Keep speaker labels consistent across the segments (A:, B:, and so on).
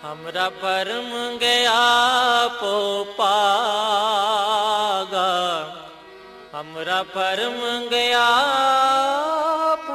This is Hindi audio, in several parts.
A: हमरा परम गया पो पागा, हमरा परम गया पो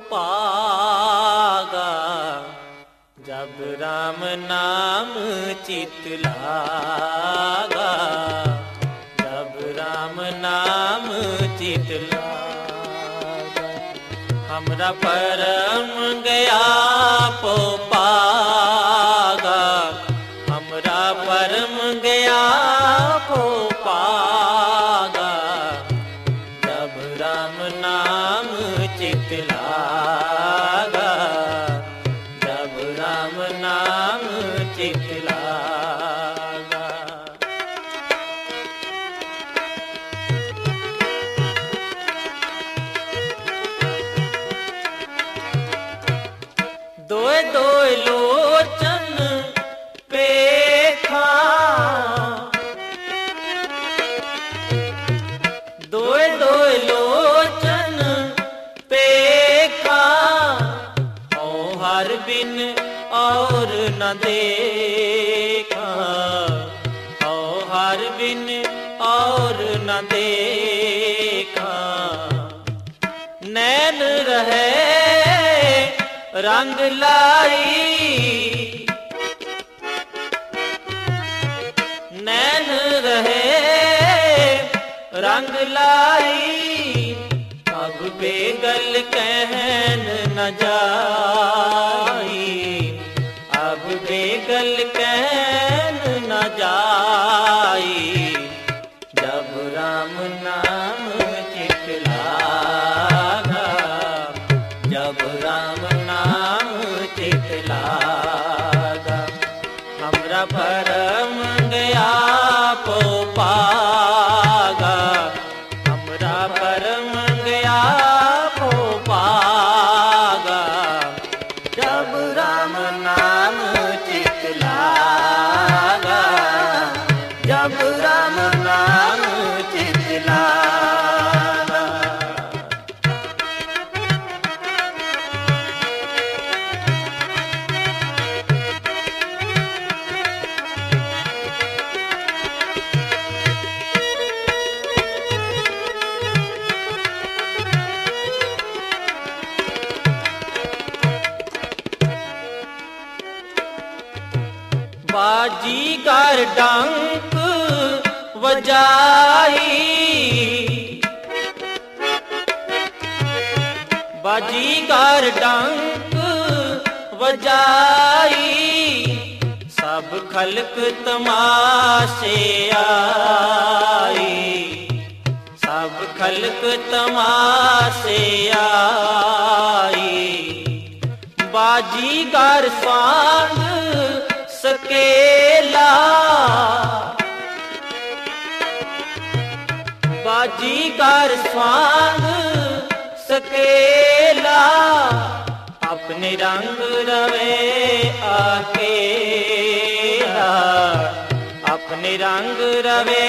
A: पागा। जब राम नाम चित लागा, जब राम नाम चित लागा। हमरा परम गया पो पागा, हमरा परम गया पो पागा। जब राम नाम चित लागा, जब राम नाम चित लागा। दोए दोए लोचन पेखा, दोए दोए लोचन पेखा। ओ हर बिन और न देखा, ओ हर बिन और न देखा। नैन रहे रंग लाई, नैन रहे रंग लाई। अब बेगल कहन न जाई, अब बेगल कहन न जाई। जब राम नाम चित लागा, जब राम नाम चित लागा। हमरा परम गया पो पागा, हमरा परम गया पो पागा। जब राम नाम चित लागा, जब राम नाम चित लागा। बाजीगर डंक बजाई, बाजीगर डंक बजाई। सब खल्क तमाशे आई, सब खल्क तमाशे आई। बाजीगर सांग सकेला, बाजीगर स्वांग सकेला। अपने रंग रवे अकेला, अपने रंग रवे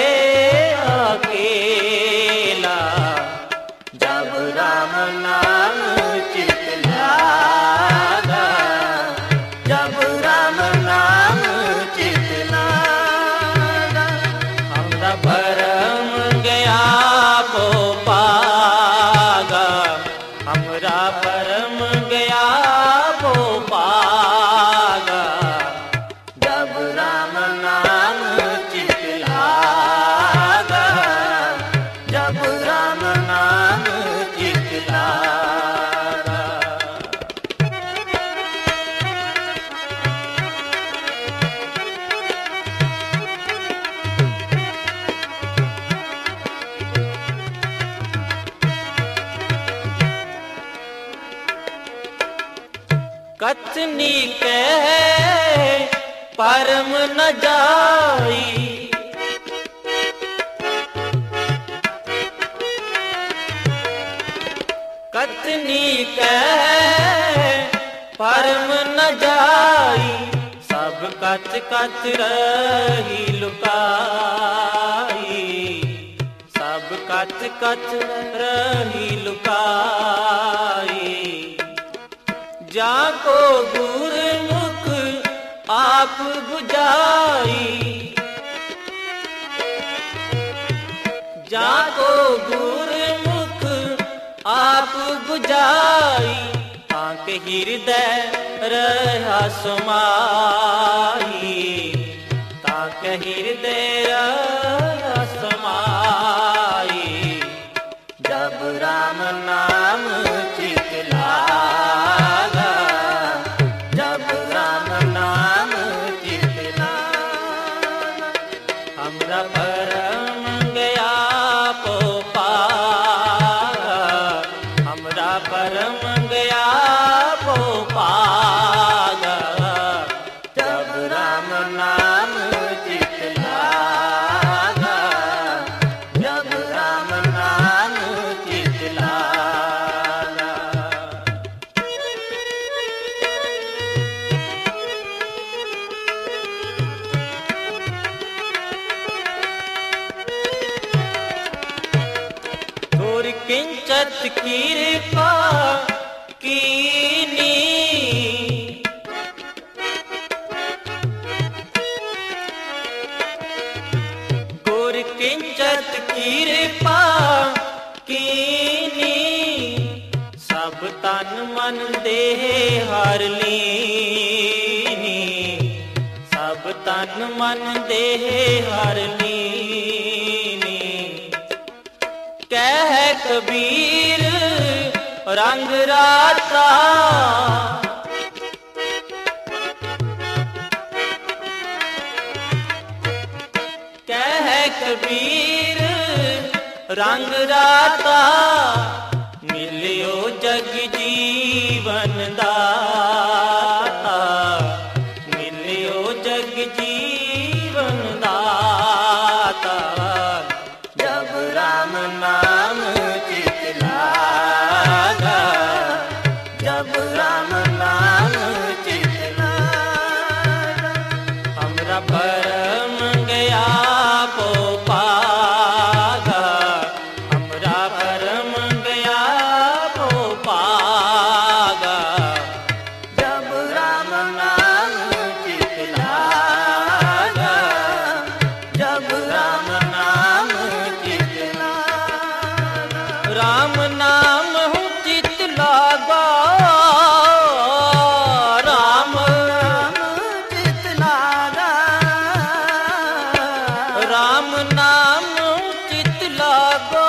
A: अकेला। जब राम नाम चित लागा, जब राम नाम चित लागा। हमरा परम गया पो पागा, हमरा परम गया पो पागा। जब राम नाम चित लागा, जब राम नाम चित लागा। कथनी कह परम न जाई, कथनी कह परम न जाई। सब कथ कथ रही लुकाई, सब कथ कथ रही लुकाई। जाको गुरमुख आप बुझाई, ताके हृदय रहा समाई, ताके हृदय रहा समाई। जब राम नाम चित लागा, जब राम नाम चित लागा, हमरा परम गया पो पागा, हमरा परम गया पो पागा। जब राम नाम चित लागा, जब राम नाम चित लागा। गुर किंचत कृपा कीनी, गुर किंचत कृपा कीनी, सब तन मन देह हर लीनी, सब तन मन देह हर लीनी। कह कबीर रंग राता, कह कबीर रंग राता, मिलियो जग जीवन दाता, मिलियो जग जीवन दाता। जब राम नाम चित लागा, जब राम नाम चित लागा, हमरा परम गया पो पागा, हमरा परम गया पो पागा। जब राम नाम चित लागा, जब राम नाम चित लागा। राम नाम हूँ चित लागा, राम नाम चित लागा, राम नाम चित लागा,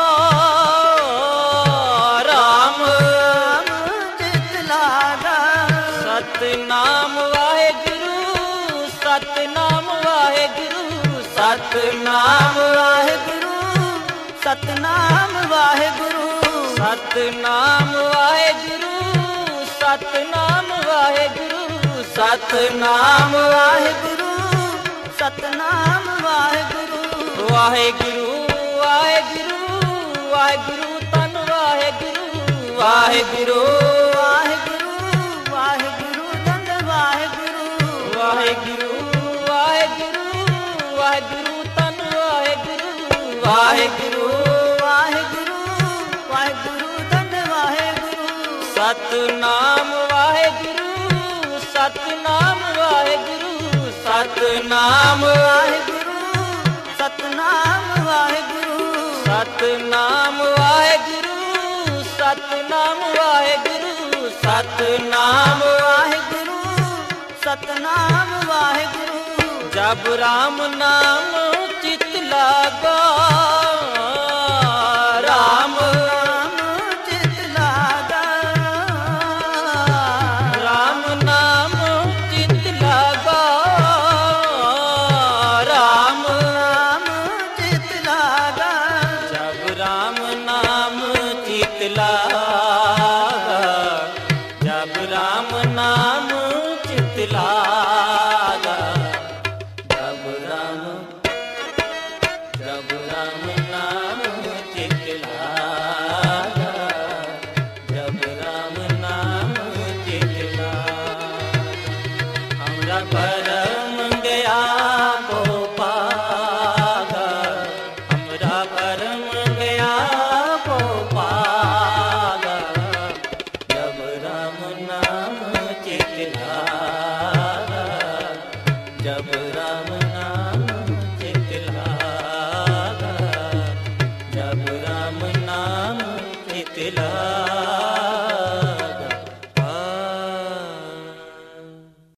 A: राम नाम चित लागा। सतनाम वाहेगुरु, सतनाम वाहेगुरु, सतनाम वाहेगुरु, सतनाम वाहेगुरु, सतनाम वाहेगुरु, सतनाम वाहेगुरु, सतनाम वाहेगुरु, सतनाम वाहेगुरु। वाहेगुरु वाहेगुरु वाहेगुरु तन वाहेगुरु, वाहेगुरु वाहेगुरु वाहेगुरु तन वाहेगुरु, वाहेगुरु वाहेगुरु वाहेगुरु तन वाहेगुरु, वाहेगुरु वाहेगुरु वाहेगुरु तन वाहेगुरु। सतनाम वाहेगुरु, सतनाम वाहेगुरु, सतनाम वाहेगुरु, सतनाम वाहेगुरु, सतनाम वाहेगुरु, सतनाम वाहेगुरु, सतनाम वाहेगुरु, सतनाम वाहेगुरु। जब राम नाम चित लागा, राम नाम चित लागा, राम नाम चित लागा, राम नाम चित लागा। जब राम नाम चित लागा, जब राम नाम चित लागा, जब राम नाम चित लागा, जब राम नाम चित लागा। हमरा पर